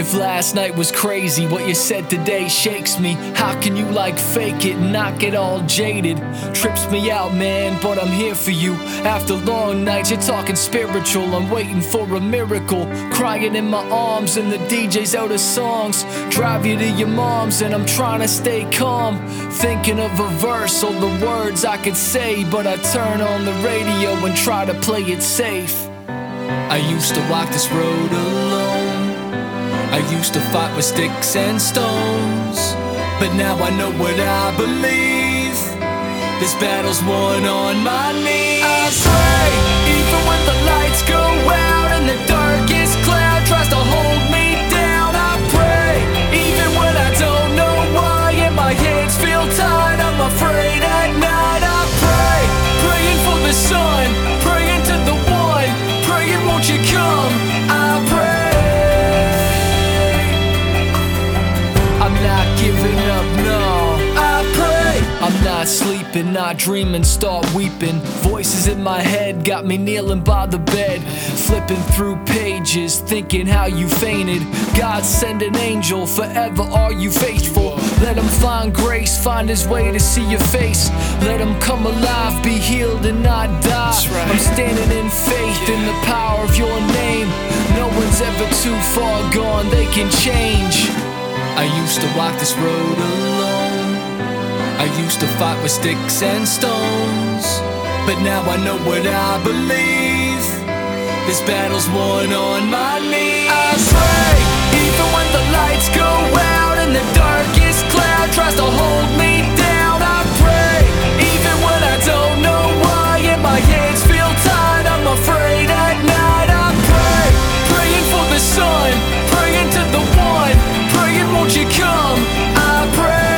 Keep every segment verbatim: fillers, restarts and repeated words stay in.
If last night was crazy, what you said today shakes me. How can you like fake it and not get all jaded? Trips me out, man, but I'm here for you. After long nights, you're talking spiritual. I'm waiting for a miracle, crying in my arms and the D J's out of songs. Drive you to your mom's and I'm trying to stay calm, thinking of a verse or the words I could say, but I turn on the radio and try to play it safe. I used to walk this road alone, I used to fight with sticks and stones, but now I know what I believe. This battle's won on my knees. I pray, even when the lights go out and the darkest cloud tries to hold me down. I pray, even when I don't know why and my hands feel tied, I'm afraid at night. I pray, praying for the sun, praying to the one, praying won't you come. I pray, I'm not giving up, no. I pray, I'm not sleeping, not dreaming, start weeping. Voices in my head got me kneeling by the bed, flipping through pages, thinking how you fainted. God send an angel, forever are you faithful. Let him find grace, find his way to see your face. Let him come alive, be healed and not die. Right. I'm standing in faith in the power of your name. No one's ever too far gone, they can change. I used to walk this road alone, I used to fight with sticks and stones, but now I know what I believe. This battle's won on my knees. I pray, even when the lights go out and the darkest cloud tries to hold me down. I pray, even when I don't know why and my hands feel tied, I'm afraid at night. I pray, praying for the sun, praying to the one, praying won't you come. I pray,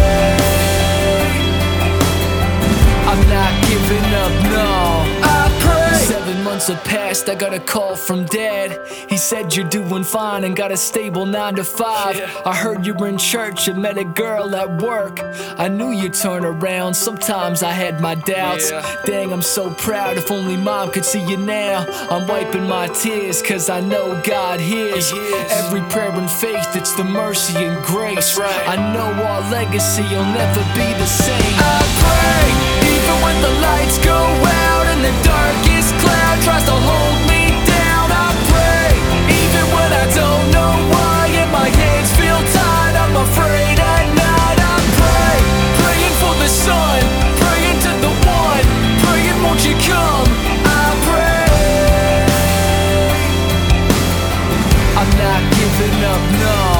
I'm not giving up, no. I pray. Seven months have passed, I got a call from Dad. He said you're doing fine and got a stable nine to five. Yeah. I heard you were in church and met a girl at work. I knew you'd turn around, sometimes I had my doubts. Yeah. Dang, I'm so proud, if only mom could see you now. I'm wiping my tears cause I know God hears every prayer and faith, it's the mercy and grace. Right. I know our legacy will never be the same. I pray, even when the lights go out and the darkest cloud tries to hold me down. I pray, even when I don't know why and my hands feel tied, I'm afraid at night. I pray, praying for the sun, praying to the one, praying won't you come. I pray, I'm not giving up, no.